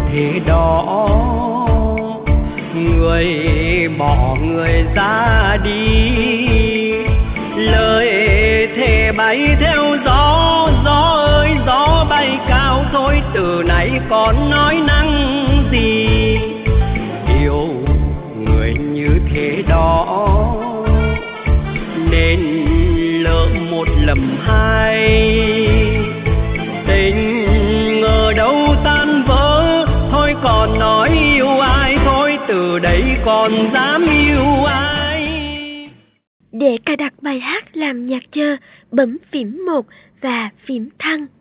thế đó, người bỏ người ra đi, lời thề bay theo gió. Gió ơi gió bay cao thôi, từ nay còn nói năng gì. Yêu người như thế đó nên lỡ một lầm hai, tình ngờ đâu tan vỡ. Thôi còn nói yêu ai, thôi từ đây còn dám yêu ai. Để cài đặt bài hát làm nhạc chờ, bấm phím 1 và phím thăng.